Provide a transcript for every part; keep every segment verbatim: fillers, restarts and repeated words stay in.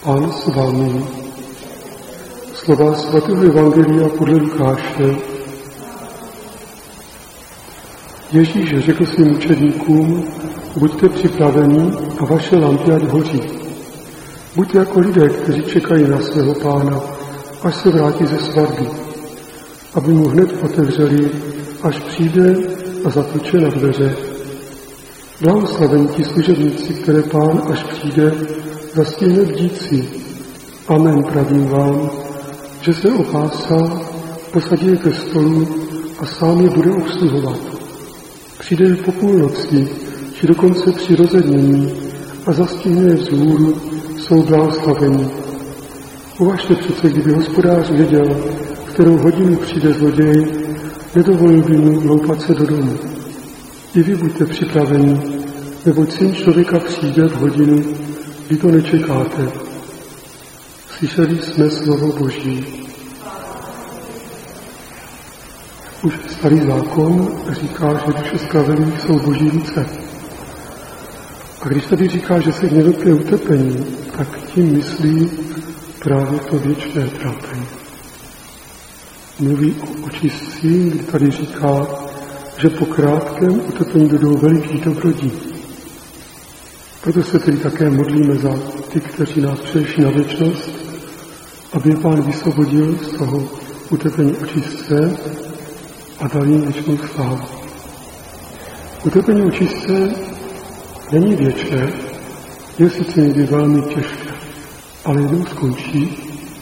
Pán s vámi. Slova svatého evangelia podle Lukáše. Ježíš řekl svým učedníkům, buďte připraveni a vaše lampy ať hoří. Buďte jako lidé, kteří čekají na svého Pána, až se vrátí ze svatby, aby mu hned otevřeli, až přijde a zatluče na dveře. Blahoslavení ti služebníci, které Pán, až přijde, zastihne bdící. Amen, pravím vám, že se opásá, posadí je ke stolu a sám je bude obsluhovat. Přijde po půlnoci, či dokonce při rozednění a zastihne je vzhůru, jsou blahoslavení. Uvažte přece, kdyby hospodář věděl, v kterou hodinu přijde zloděj, nedovolil by mu vloupat se do domu. I vy buďte připraveni, neboť Syn člověka přijde v hodinu, kdy to nečekáte. Slyšeli jsme slovo Boží. Už starý zákon říká, že duše spravedlivých jsou Boží ruce. A když tady říká, že se hněvek je utrpení, tak tím myslí právě to věčné trápení. Mluví o očistci, kdy tady říká, že po krátkém utrpení budou veliký dobrodí. Proto se tedy také modlíme za ty, kteří nás přešli na věčnost, aby je Pán vysvobodil z toho utrpení očistce a dal jim věčnou slávu. Utrpení očistce není věčné, je sice někdy velmi těžké, ale jednou skončí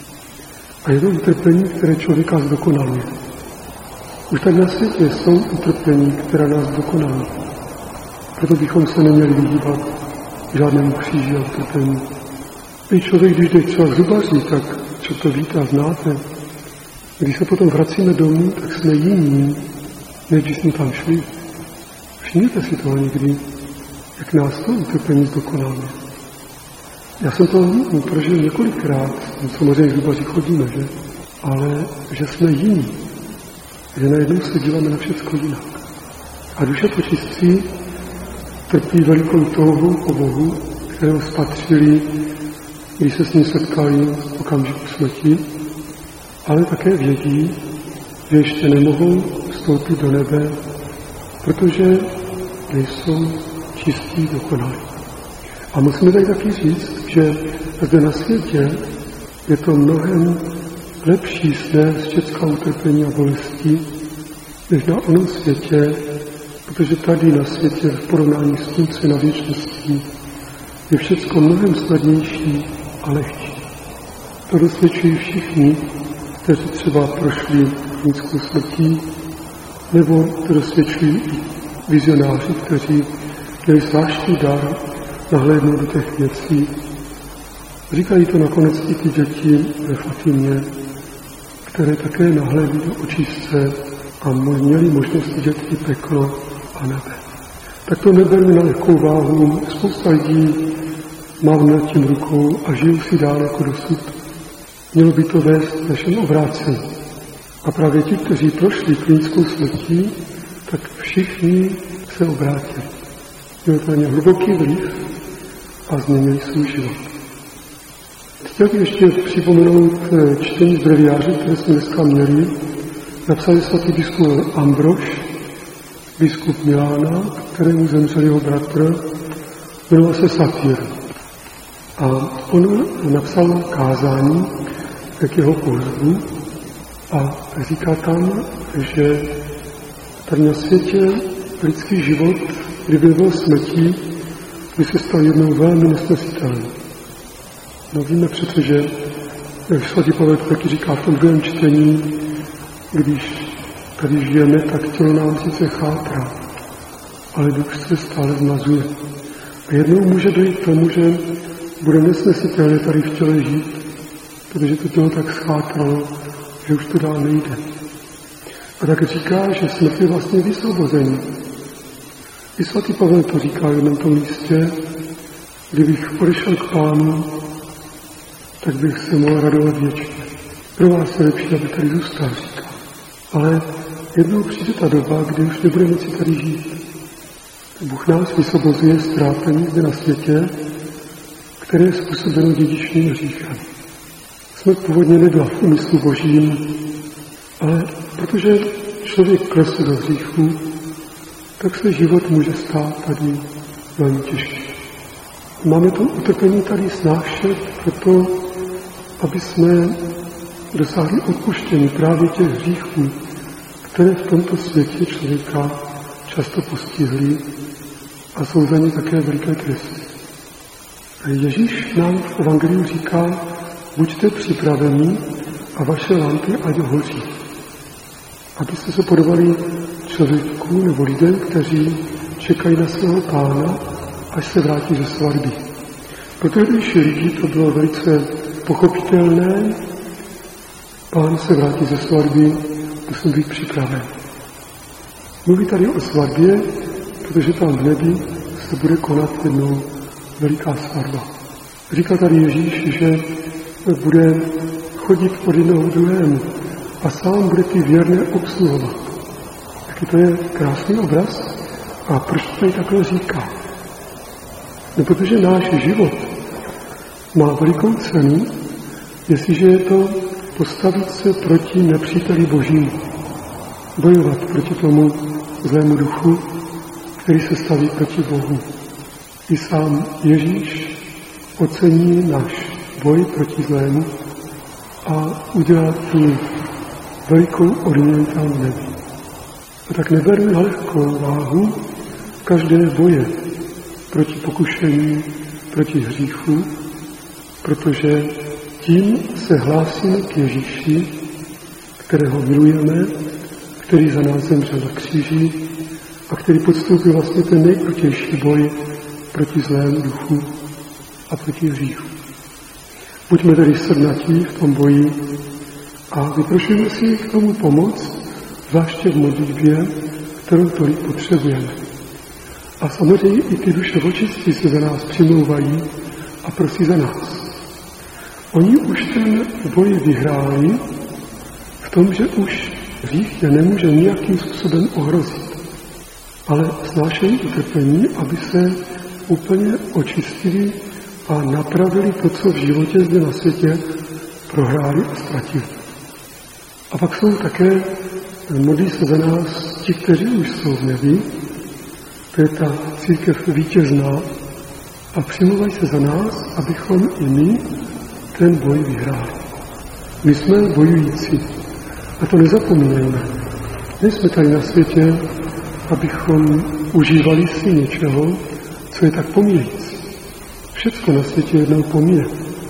a je to utrpení, které člověka zdokonaluje. Už tak na světě jsou utrpení, která nás dokonalují. Proto bychom se neměli vyhýbat žádnému kříži a utrpení. I člověk, když jde třeba k zubaři, tak co to víte a znáte. Když se potom vracíme domů, tak jsme jiní, než když jsme tam šli. Všimněte si toho někdy, jak nás to utrpení zdokonaluje. Já jsem to prožil několikrát, samozřejmě k zubaři chodíme, že? Ale že jsme jiní, že najednou se díváme na všecko jinak. A duše počistí trpí velikou touhu po Bohu, kterého spatřili, když se s ním setkali v okamžiku smrti, ale také vědí, že ještě nemohou vstoupit do nebe, protože nejsou čistí, dokonalí. A musíme tady taky říct, že zde na světě je to mnohem lepší snést všecká utrpení a bolesti, než na onom světě, protože tady na světě v porovnání s tím, co je na věčnosti, je všecko mnohem snadnější a lehčí. To dosvědčují všichni, kteří třeba prošli klinickou smrtí, nebo to dosvědčují i vizionáři, kteří měli zvláštní dar nahlédnout do těch věcí. Říkají to nakonec i ty děti ve Fatimě, které také nahlédly do očistce a měli možnost vidět i peklo a nebe. Tak to neberu na lehkou váhu. Spousta lidí mávne tím rukou a žijou si dál jako dosud. Mělo by to vést našem obrácení. A právě ti, kteří prošli klinickou smrtí, tak všichni se obrátili. Mělo to na ně hluboký vliv a změnili svůj život. Chtěl bych ještě připomenout čtení z breviáře, které jsme dneska měli. Napsali svatý biskup Ambrož, biskup Milána, kterému zemřel jeho bratr, jmenoval se Safír. A on napsal kázání k jeho pohřbu a říká tam, že tady na světě lidský život, kdyby byl smrtí, by se stal jednou velmi nesnesitelný. No víme přece, že jak svatý Pavel taky říká v tom druhém čtení, když tady žijeme, tak tělo nám sice chátrá, ale duch se stále zmazuje. A jednou může dojít k tomu, že bude nesnesitelné tady v těle žít, protože to tělo tak schátralo, že už to dál nejde. A tak říká, že smrt je vlastně vysvobození. I svatý Pavel to říká v jednom tom místě, kdybych odešel k Pánu, tak bych se mohl radovat věčně. Pro vás je lepší, aby tady zůstal, říká. Ale jednou přijde ta doba, kdy už nebude moci tady žít. Bůh nás vysvobozuje z trápení zde na světě, které je způsobeno dědičným hříchem. Smrt původně nebyla v úmyslu Božím, ale protože člověk klesl do hříchu, tak se život může stát tady velmi těžký. Máme to utrpení tady snášet proto, aby jsme dosáhli odpuštění právě těch hříchů, které v tomto světě člověka často postihly a jsou za ně také veliké tresty. Ježíš nám v evangeliu říká, buďte připraveni a vaše lampy ať hoří. Abyste se podobali člověku nebo lidem, kteří čekají na svého Pána, až se vrátí ze svatby. Protože když lidí to bylo velice pochopitelné, Pán se vrátí ze svatby, musím být připraven. Mluví tady o svatbě, protože tam v nebi se bude konat jednou veliká svatba. Říká tady Ježíš, že bude chodit od jednoho k druhému a sám bude ty věrné obsluhovat. Taky to je krásný obraz. A proč to tady takhle říká? No, protože náš život má velikou cenu, jestliže je to postavit se proti nepříteli Božímu. Bojovat proti tomu zlému duchu, který se staví proti Bohu. I sám Ježíš ocení náš boj proti zlému a udělá tu velikou odměnu tam v nebi. A tak neberme na lehkou váhu každé boje proti pokušení, proti hříchu, protože tím se hlásíme k Ježíši, kterého milujeme, který za nás zemřel na kříži a který podstoupil vlastně ten nejkrutější boj proti zlému duchu a proti hříchu. Buďme tedy srdnatí v tom boji a vyprošujeme si k tomu pomoc, zvláště v modlitbě, kterou tolik potřebujeme. A samozřejmě i ty duše očistí se za nás přimlouvají a prosí za nás. Oni už ten boj vyhráli v tom, že už hřích je nemůže nějakým způsobem ohrozit, ale snášejí utrpení, aby se úplně očistili a napravili to, co v životě zde na světě prohráli a ztratili. A pak jsou také, modlí se za nás ti, kteří už jsou v nebi, to je ta církev vítězná, a přimlouvají se za nás, abychom i my ten boj vyhráli. My jsme bojující a to nezapomínejme. Nejsme tady na světě, abychom užívali si něčeho, co je tak pomíjející. Všecko na světě jednou pomíje.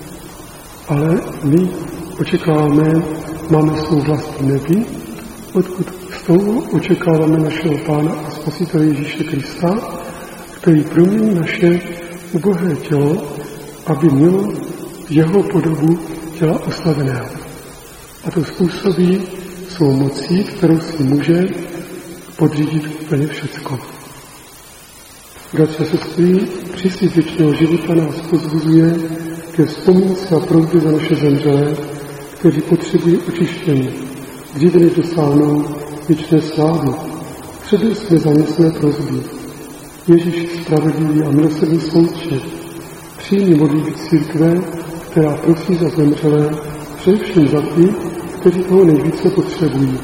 Ale my očekáváme, máme svou vlast v nebi, odkud z toho očekáváme našeho Pána a Spasitele Ježíše Krista, který promění naše ubohé tělo, aby mělo jeho podobu těla oslaveného. A to způsobí svou mocí, kterou si může podřídit úplně všecko. Bratři a sestry, příslib věčného života nás pozbuzuje ke vzpomínce a prosbě za naše zemřelé, kteří potřebují očištění, dříve než dosáhnou věčné slávy. Předem jsme za ně své prosby. Ježíš spravedlivý a milosrdný soudče, přijmi modlitby církve, která prosí za zemřelé, především za ty, kteří toho nejvíce potřebují.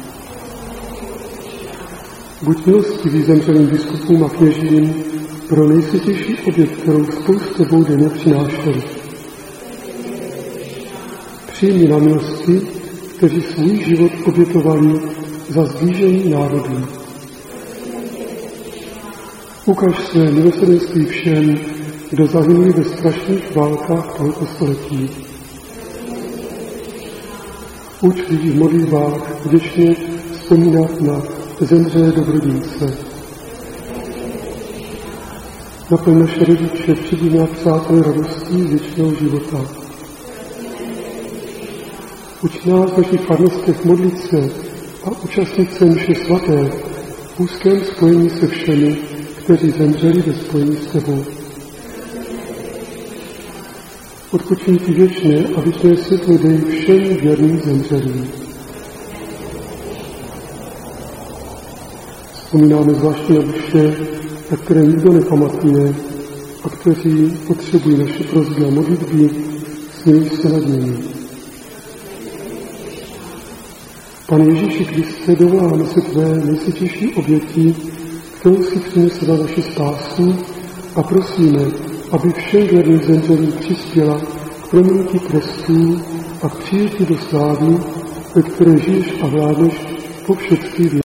Buď milostivý zemřelým biskupům a kněžím pro nejsvětější oběť, kterou spolu s tebou denně přinášeli. Přijmi na milosti, kteří svůj život obětovali za zblížení národů. Ukaž své milosrdenství všem, kdo zahynuli ve strašných válkách tohoto století. Uč lidi v modlitbách vděčně vzpomínat na zemřelé dobrodince. Naplň naše rodiče, přibudí a přátelé radostí věčného života. Uč nás v našich farnostech modlit se a účastnit se mše svaté v úzkém spojení se všemi, kteří zemřeli ve spojení s tebou. Odpočiň ti věčně a věčné světlo dej všem věrným zemřelým. Vzpomínáme zvláště na duše, na které nikdo nepamatuje, a kteří potřebují naše prosby a modlitby, smiluj se nad nimi. Pane Ježíši Kriste, dovoláme se tvé nejsvětější oběti, kterou si přinesl za naši spásu, a prosíme, aby všem věrným zemřelým přispěla k prominutí trestů a k přijetí do slávy, ve které žiješ a vládneš po všechny věky.